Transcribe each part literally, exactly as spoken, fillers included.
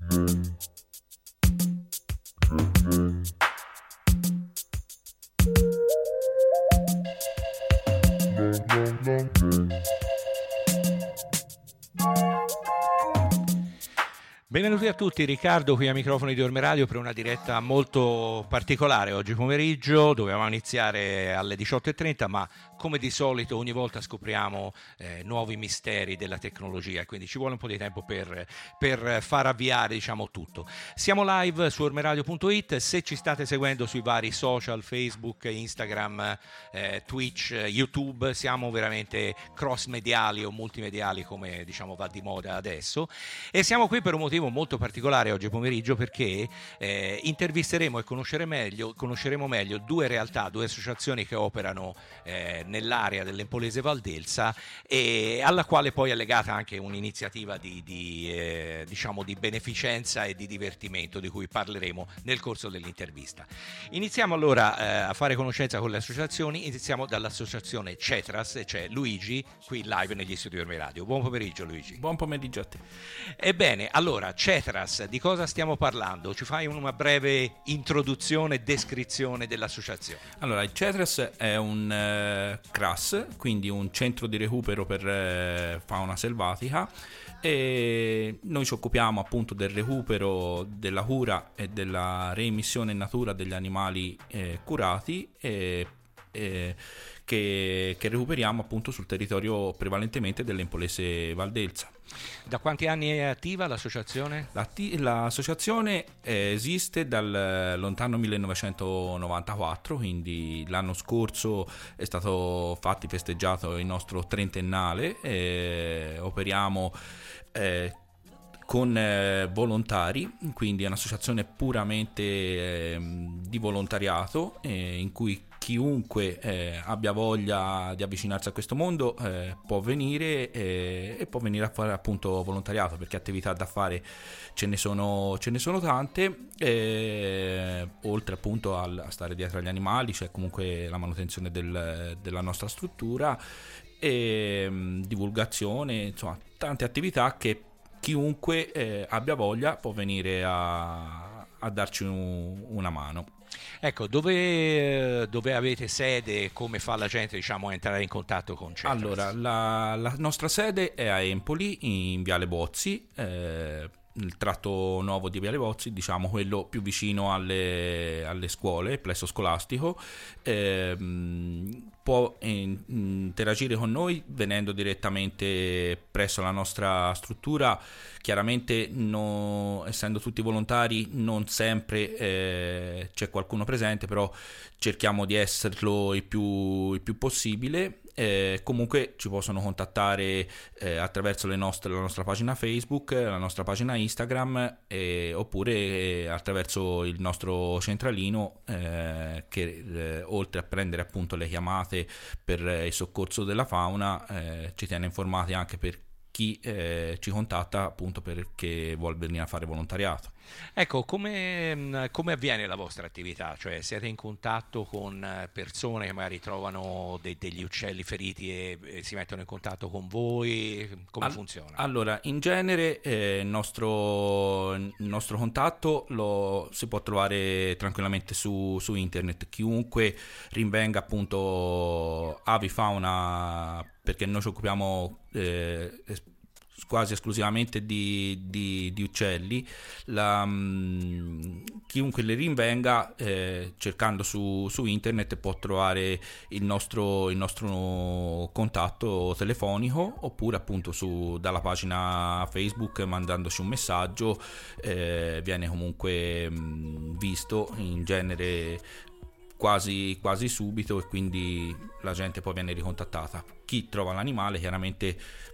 Benvenuti a tutti, Riccardo qui a microfono di Orme Radio per una diretta molto particolare oggi pomeriggio. Dovevamo iniziare alle diciotto e trenta, ma come di solito ogni volta scopriamo eh, nuovi misteri della tecnologia, quindi ci vuole un po' di tempo per, per far avviare, diciamo, tutto. Siamo live su ormeradio punto it, se ci state seguendo sui vari social, Facebook, Instagram, eh, Twitch, YouTube, siamo veramente cross mediali o multimediali come, diciamo, va di moda adesso, e siamo qui per un motivo molto particolare oggi pomeriggio, perché eh, intervisteremo e conoscere meglio, conosceremo meglio due realtà, due associazioni che operano eh, nell'area dell'Empolese Valdelsa, e alla quale poi è legata anche un'iniziativa di, di, eh, diciamo di beneficenza e di divertimento, di cui parleremo nel corso dell'intervista. Iniziamo allora eh, a fare conoscenza con le associazioni. Iniziamo dall'associazione Cetras, e c'è Luigi qui live negli studi di Orme Radio. Buon pomeriggio Luigi. Buon pomeriggio a te. Ebbene, allora Cetras, di cosa stiamo parlando? Ci fai una breve introduzione e descrizione dell'associazione? Allora, il Cetras è un eh, C R A S, quindi un centro di recupero per eh, fauna selvatica, e noi ci occupiamo appunto del recupero, della cura e della reimmissione in natura degli animali eh, curati e, e che, che recuperiamo appunto sul territorio prevalentemente dell'Empolese Valdelsa. Da quanti anni è attiva l'associazione? L'associazione esiste dal lontano millenovecentonovantaquattro, quindi l'anno scorso è stato fatto festeggiato il nostro trentennale. E operiamo eh, con eh, volontari, quindi è un'associazione puramente eh, di volontariato, eh, in cui chiunque eh, abbia voglia di avvicinarsi a questo mondo eh, può venire eh, e può venire a fare appunto volontariato, perché attività da fare ce ne sono, ce ne sono tante, eh, oltre appunto al, a stare dietro agli animali c'è comunque la manutenzione del, della nostra struttura e mh, divulgazione, insomma tante attività che chiunque eh, abbia voglia può venire a, a darci un, una mano. Ecco, dove, dove avete sede? Come fa la gente, diciamo, a entrare in contatto con Cetras? Allora, la, la nostra sede è a Empoli, in Viale Bozzi, eh, il tratto nuovo di Viale Bozzi, diciamo quello più vicino alle, alle scuole, il plesso scolastico. Eh, può in, interagire con noi venendo direttamente presso la nostra struttura. Chiaramente, no, essendo tutti volontari, non sempre eh, c'è qualcuno presente, però cerchiamo di esserlo il più, il più possibile. Eh, comunque ci possono contattare eh, attraverso le nostre, la nostra pagina Facebook, la nostra pagina Instagram, eh, oppure eh, attraverso il nostro centralino eh, che eh, oltre a prendere appunto le chiamate per eh, il soccorso della fauna eh, ci tiene informati anche per chi eh, ci contatta appunto perché vuol venire a fare volontariato. Ecco, come, come avviene la vostra attività? Cioè, siete in contatto con persone che magari trovano de, degli uccelli feriti e, e si mettono in contatto con voi? Come All, funziona? Allora, in genere eh, il, nostro, il nostro contatto lo si può trovare tranquillamente su, su internet. Chiunque rinvenga appunto avifauna, perché noi ci occupiamo eh, quasi esclusivamente di, di, di uccelli, la, mh, chiunque le rinvenga eh, cercando su, su internet può trovare il nostro, il nostro contatto telefonico, oppure appunto su, dalla pagina Facebook mandandoci un messaggio eh, viene comunque mh, visto in genere quasi, quasi subito, e quindi la gente poi viene ricontattata. Chi trova l'animale chiaramente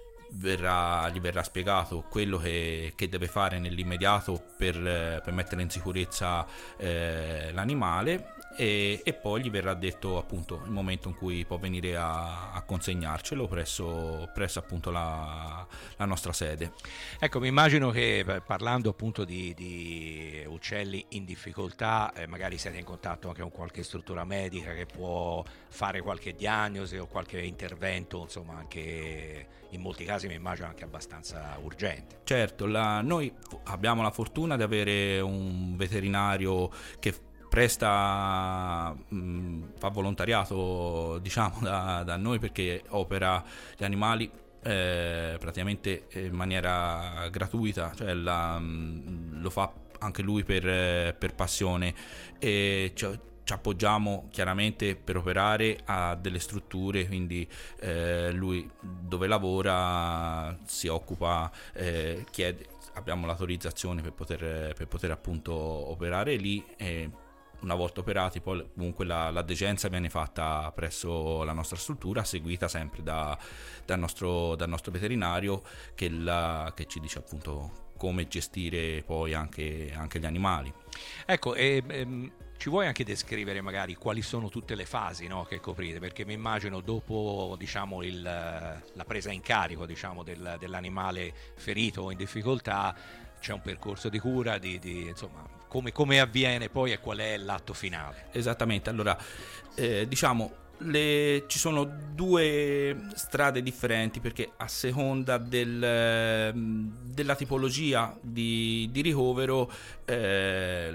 verrà, gli verrà spiegato quello che, che deve fare nell'immediato per, per mettere in sicurezza eh, l'animale, e, e poi gli verrà detto appunto il momento in cui può venire a, a consegnarcelo presso, presso appunto la, la nostra sede. Ecco, mi immagino che parlando appunto di, di uccelli in difficoltà, eh, magari siete in contatto anche con qualche struttura medica che può fare qualche diagnosi o qualche intervento, insomma, anche in molti casi mi immagino anche abbastanza urgente. Certo, la, noi abbiamo la fortuna di avere un veterinario che presta, mh, fa volontariato diciamo da, da noi, perché opera gli animali eh, praticamente in maniera gratuita, cioè la, mh, lo fa anche lui per, per passione, e cioè, ci appoggiamo chiaramente per operare a delle strutture, quindi eh, lui dove lavora si occupa, eh, chiede, abbiamo l'autorizzazione per poter, per poter appunto operare lì, e una volta operati poi comunque la, la degenza viene fatta presso la nostra struttura, seguita sempre da, dal, nostro, dal nostro veterinario che, la, che ci dice appunto come gestire poi anche, anche gli animali. Ecco, e, ehm, ci vuoi anche descrivere magari quali sono tutte le fasi, no, che coprite? Perché mi immagino dopo, diciamo, il, la presa in carico, diciamo, del, dell'animale ferito o in difficoltà c'è un percorso di cura, di, di insomma, come, come avviene poi e qual è l'atto finale? Esattamente, allora eh, diciamo le, ci sono due strade differenti, perché a seconda del, della tipologia di, di ricovero eh,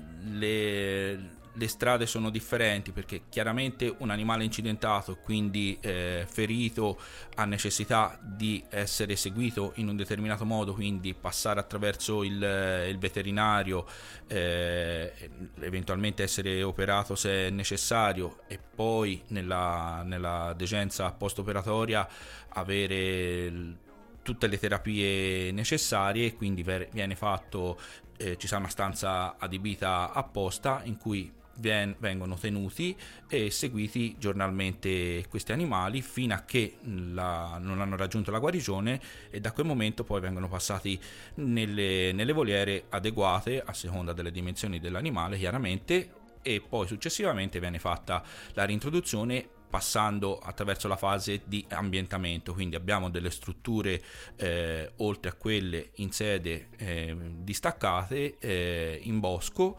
le, le strade sono differenti, perché chiaramente un animale incidentato, quindi eh, ferito, ha necessità di essere seguito in un determinato modo, quindi passare attraverso il, il veterinario, eh, eventualmente essere operato se è necessario, e poi nella, nella degenza post-operatoria avere il, tutte le terapie necessarie, quindi viene fatto, eh, ci sarà una stanza adibita apposta in cui vengono tenuti e seguiti giornalmente questi animali fino a che la, non hanno raggiunto la guarigione, e da quel momento poi vengono passati nelle, nelle voliere adeguate a seconda delle dimensioni dell'animale chiaramente, e poi successivamente viene fatta la reintroduzione passando attraverso la fase di ambientamento. Quindi abbiamo delle strutture eh, oltre a quelle in sede eh, distaccate eh, in bosco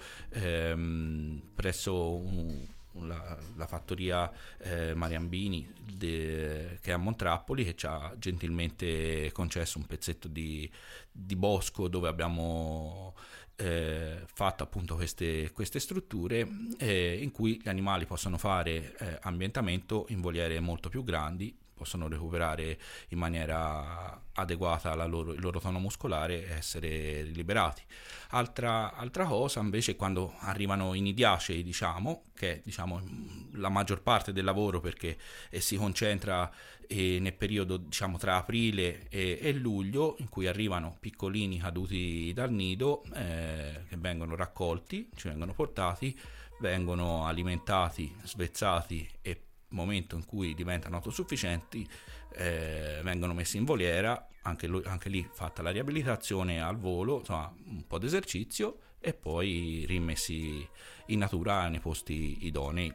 ehm, presso un, la, la fattoria eh, Mariambini de, che è a Montrappoli, che ci ha gentilmente concesso un pezzetto di, di bosco dove abbiamo Eh, fatto appunto queste, queste strutture eh, in cui gli animali possono fare eh, ambientamento in voliere molto più grandi, possono recuperare in maniera adeguata la loro, il loro tono muscolare e essere liberati. Altra, altra cosa invece è quando arrivano i nidiacei, diciamo, che è diciamo, la maggior parte del lavoro, perché eh, si concentra eh, nel periodo diciamo tra aprile e, e luglio, in cui arrivano piccolini caduti dal nido eh, che vengono raccolti, ci vengono portati, vengono alimentati, svezzati, e momento in cui diventano autosufficienti eh, vengono messi in voliera, anche, lo, anche lì fatta la riabilitazione al volo, insomma un po' di esercizio, e poi rimessi in natura nei posti idonei.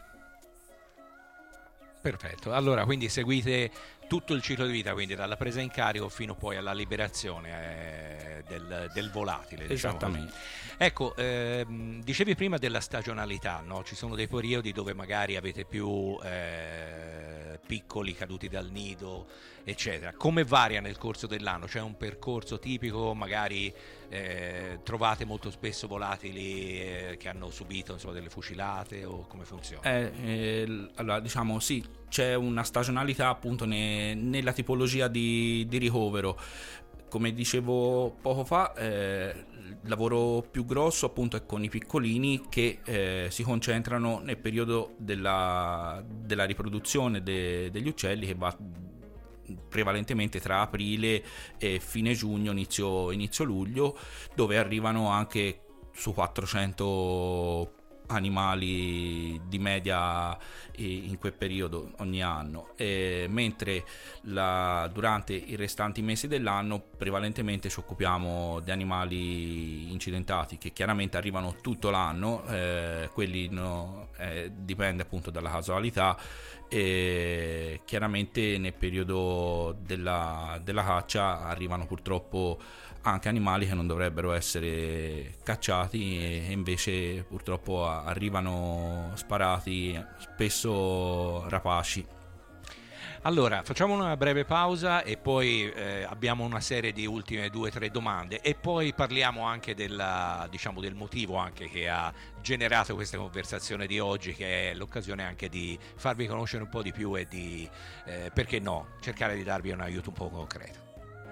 Perfetto, allora quindi seguite tutto il ciclo di vita, quindi dalla presa in carico fino poi alla liberazione eh, del, del volatile. Diciamo. Esattamente. Ecco, ehm, dicevi prima della stagionalità, no? Ci sono dei periodi dove magari avete più eh, piccoli caduti dal nido, eccetera. Come varia nel corso dell'anno? C'è un percorso tipico, magari eh, trovate molto spesso volatili eh, che hanno subito insomma, delle fucilate, o come funziona? Eh, eh, allora diciamo sì, c'è una stagionalità appunto ne, nella tipologia di, di ricovero. Come dicevo poco fa, eh, il lavoro più grosso appunto è con i piccolini, che eh, si concentrano nel periodo della, della riproduzione de, degli uccelli, che va prevalentemente tra aprile e fine giugno, inizio, inizio luglio, dove arrivano anche su quattrocento animali di media in quel periodo ogni anno, e mentre la, durante i restanti mesi dell'anno prevalentemente ci occupiamo di animali incidentati che chiaramente arrivano tutto l'anno, eh, quelli no, eh, dipende appunto dalla casualità, e chiaramente nel periodo della, della caccia arrivano purtroppo anche animali che non dovrebbero essere cacciati e invece purtroppo arrivano sparati, spesso rapaci. Allora, facciamo una breve pausa e poi eh, abbiamo una serie di ultime due o tre domande e poi parliamo anche della, diciamo, del motivo anche che ha generato questa conversazione di oggi, che è l'occasione anche di farvi conoscere un po' di più e di, eh, perché no, cercare di darvi un aiuto un po' concreto.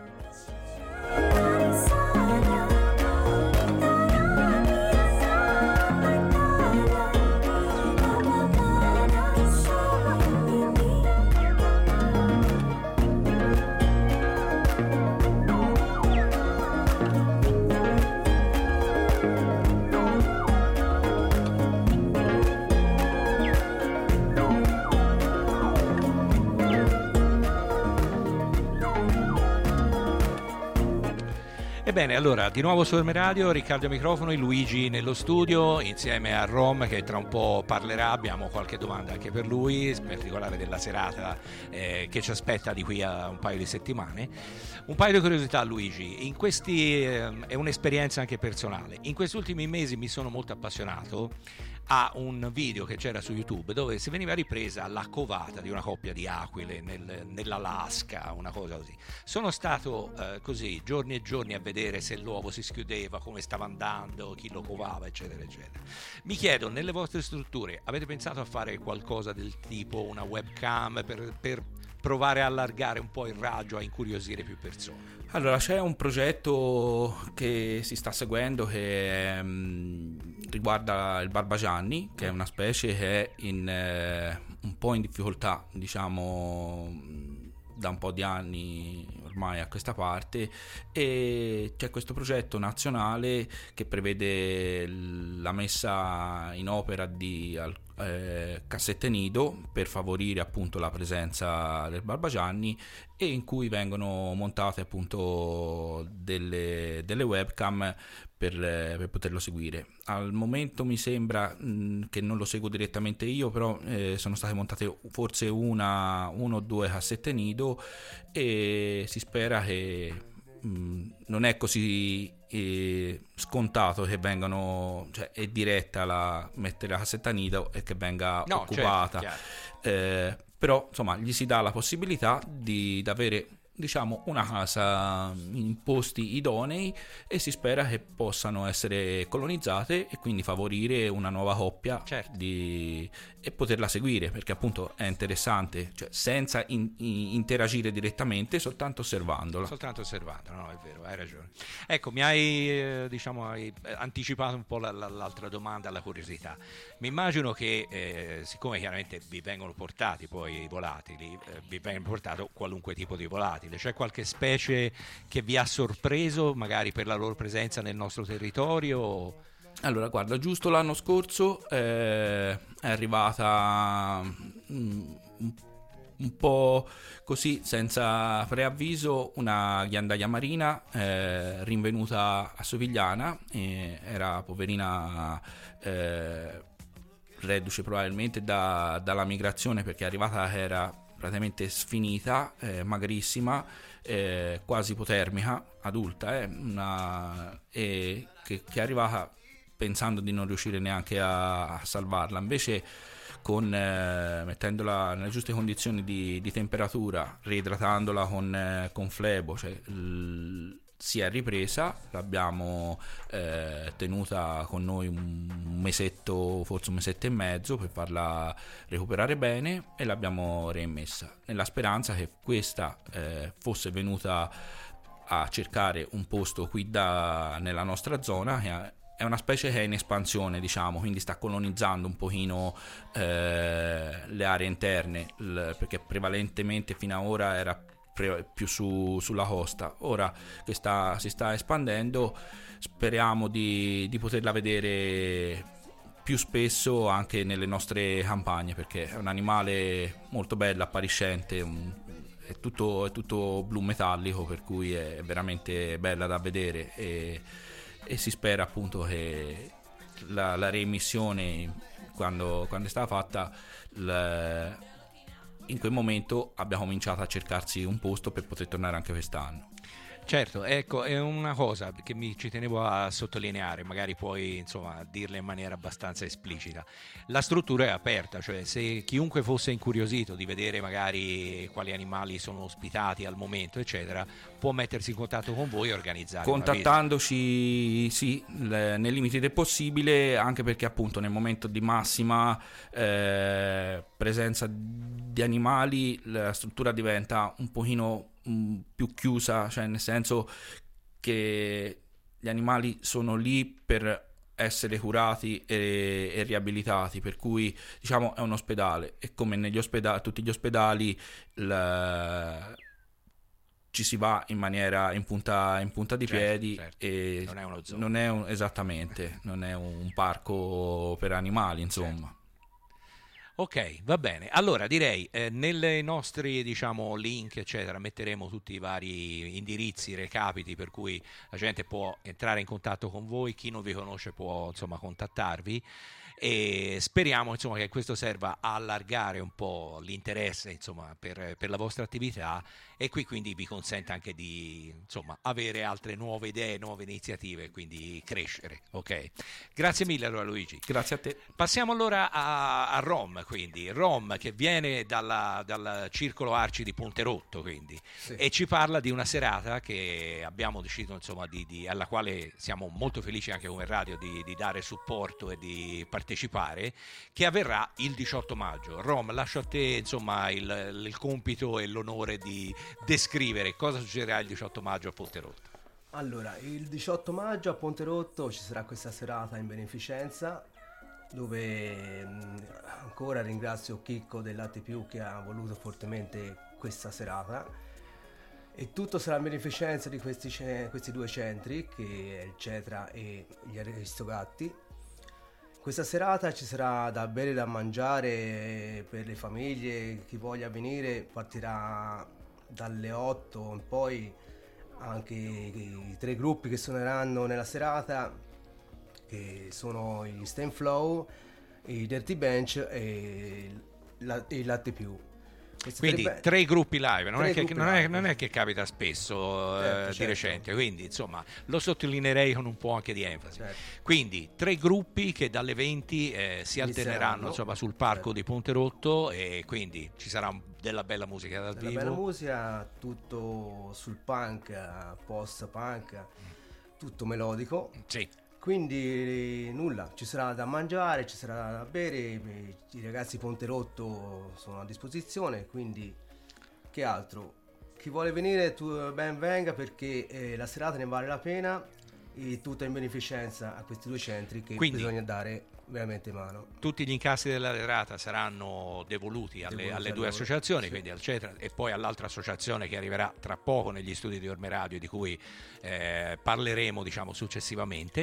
Ebbene, allora, di nuovo su Orme Radio, Riccardo ai microfoni, Luigi nello studio, insieme a Rom che tra un po' parlerà, abbiamo qualche domanda anche per lui, in particolare della serata eh, che ci aspetta di qui a un paio di settimane. Un paio di curiosità, Luigi, in questi, eh, è un'esperienza anche personale, in questi ultimi mesi mi sono molto appassionato a un video che c'era su YouTube dove si veniva ripresa la covata di una coppia di aquile nel, nell'Alaska, una cosa così. Sono stato eh, così giorni e giorni a vedere se l'uovo si schiudeva, come stava andando, chi lo covava, eccetera, eccetera. Mi chiedo, nelle vostre strutture avete pensato a fare qualcosa del tipo una webcam per, per provare a allargare un po' il raggio, a incuriosire più persone? Allora, c'è un progetto che si sta seguendo che mh, riguarda il barbagianni, che è una specie che è in, eh, un po' in difficoltà, diciamo, da un po' di anni ormai a questa parte, e c'è questo progetto nazionale che prevede la messa in opera di eh, cassette nido per favorire appunto la presenza del barbagianni, e in cui vengono montate appunto delle, delle webcam per, per poterlo seguire. Al momento mi sembra mh, che non lo seguo direttamente io, però eh, sono state montate forse una, uno o due cassette nido, e si spera che mh, non è così eh, scontato che vengano, cioè è diretta la mettere la cassetta nido e che venga no, occupata. Certo, eh, però insomma gli si dà la possibilità di, di avere, diciamo, una casa in posti idonei, e si spera che possano essere colonizzate e quindi favorire una nuova coppia, certo, di, e poterla seguire, perché appunto è interessante, cioè senza in, in, interagire direttamente, soltanto osservandola. Soltanto osservandola, no, è vero, hai ragione. Ecco, mi hai, eh, diciamo, hai anticipato un po' la, la, l'altra domanda, la curiosità. Mi immagino che, eh, siccome chiaramente vi vengono portati poi i volatili, eh, vi vengono portato qualunque tipo di volatile, c'è qualche specie che vi ha sorpreso magari per la loro presenza nel nostro territorio? Allora, guarda, giusto l'anno scorso eh, è arrivata mm, un po' così, senza preavviso, una ghiandaia marina eh, rinvenuta a Sovigliana, eh, era poverina eh, reduce probabilmente da, dalla migrazione, perché è arrivata che era praticamente sfinita, eh, magrissima, eh, quasi ipotermica, adulta, eh, una, e che, che è arrivata pensando di non riuscire neanche a, a salvarla. Invece con, eh, mettendola nelle giuste condizioni di, di temperatura, reidratandola con, eh, con flebo, cioè, l, si è ripresa, l'abbiamo eh, tenuta con noi un mesetto, forse un mesetto e mezzo, per farla recuperare bene, e l'abbiamo reimmessa, nella speranza che questa eh, fosse venuta a cercare un posto qui da, nella nostra zona, che è una specie che è in espansione, diciamo, quindi sta colonizzando un pochino eh, le aree interne, l, perché prevalentemente fino ad ora era più su, sulla costa. Ora che sta, si sta espandendo, speriamo di, di poterla vedere più spesso anche nelle nostre campagne, perché è un animale molto bello, appariscente, un, è, tutto, è tutto blu metallico, per cui è veramente bella da vedere, e, e si spera appunto che la, la reimmissione, quando, quando è stata fatta, la, in quel momento abbia cominciato a cercarsi un posto per poter tornare anche quest'anno. Certo, ecco, è una cosa che mi ci tenevo a sottolineare, magari puoi insomma dirla in maniera abbastanza esplicita. La struttura è aperta, cioè se chiunque fosse incuriosito di vedere magari quali animali sono ospitati al momento, eccetera, può mettersi in contatto con voi e organizzare contattandoci, sì, le, nei limiti del possibile, anche perché appunto nel momento di massima eh, presenza di animali la struttura diventa un pochino più chiusa, cioè nel senso che gli animali sono lì per essere curati e, e riabilitati, per cui diciamo è un ospedale, e come negli ospedali, tutti gli ospedali, la, ci si va in maniera in punta, in punta di certo, piedi, certo. E non è uno zoo, non è un, esattamente non è un parco per animali, insomma. Certo. Ok, va bene. Allora direi eh, nelle nostri diciamo link eccetera metteremo tutti i vari indirizzi, recapiti, per cui la gente può entrare in contatto con voi, chi non vi conosce può insomma contattarvi, e speriamo insomma che questo serva a allargare un po' l'interesse insomma per, per la vostra attività, e qui quindi vi consente anche di insomma avere altre nuove idee, nuove iniziative, quindi crescere. Ok, grazie mille allora Luigi. Grazie a te. Passiamo allora a, a Rom, quindi Rom che viene dalla, dal Circolo Arci di Ponterotto, quindi sì. E ci parla di una serata che abbiamo deciso insomma di, di, alla quale siamo molto felici anche come radio di, di dare supporto e di partecipare, che avverrà il diciotto maggio. Rom, lascio a te insomma il, il compito e l'onore di descrivere cosa succederà il diciotto maggio a Ponterotto. Allora, il diciotto maggio a Ponterotto ci sarà questa serata in beneficenza, dove mh, ancora ringrazio Chicco del Latte Più che ha voluto fortemente questa serata, e tutto sarà in beneficenza di questi, questi due centri, che è il Cetra e gli Aristogatti. Questa serata ci sarà da bere e da mangiare per le famiglie, chi voglia venire partirà dalle otto in poi, anche i tre gruppi che suoneranno nella serata, che sono i Stain Flow, i Dirty Bench e il Latte Più. Questi quindi tre, tre gruppi live, non, tre è che, gruppi non, live. È, non è che capita spesso certo, eh, di certo. recente, quindi insomma lo sottolineerei con un po' anche di enfasi. Certo. Quindi tre gruppi che dalle venti eh, si alterneranno insomma sul parco certo. di Ponterotto, e quindi ci sarà della bella musica dal della vivo. Bella musica, tutto sul punk, post punk, tutto melodico. Sì. Quindi nulla, ci sarà da mangiare, ci sarà da bere, i ragazzi Ponterotto sono a disposizione, quindi che altro? Chi vuole venire tu ben venga, perché eh, la serata ne vale la pena, e tutta in beneficenza a questi due centri che quindi bisogna dare veramente mano. Tutti gli incassi della serata saranno devoluti alle, devoluti alle due loro. associazioni, sì. Quindi al Cetra e poi all'altra associazione che arriverà tra poco negli studi di Orme Radio, di cui eh, parleremo diciamo successivamente.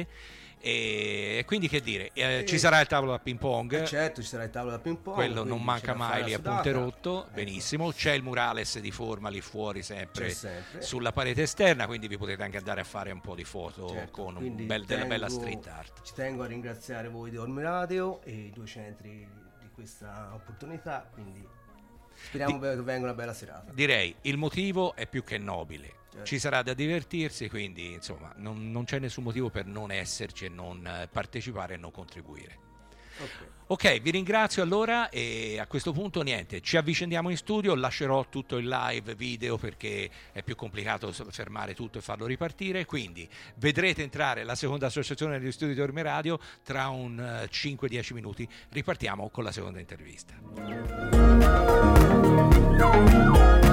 E quindi che dire, eh, ci sarà il tavolo da ping pong, eh certo ci sarà il tavolo da ping pong, quello non manca mai lì a Ponterotto, ecco. Benissimo, c'è il murales di forma lì fuori sempre, sempre sulla parete esterna, quindi vi potete anche andare a fare un po' di foto certo. con un bel, tengo, della bella street art. Ci tengo a ringraziare voi di Orme Radio e i due centri di questa opportunità, quindi speriamo di, che venga una bella serata. Direi il motivo è più che nobile. Ci sarà da divertirsi, quindi insomma non, non c'è nessun motivo per non esserci e non partecipare e non contribuire. Okay. Ok, vi ringrazio allora, e a questo punto niente, ci avvicendiamo in studio, lascerò tutto il live video perché è più complicato fermare tutto e farlo ripartire, quindi vedrete entrare la seconda associazione degli studi di Orme Radio tra un uh, cinque dieci minuti, ripartiamo con la seconda intervista.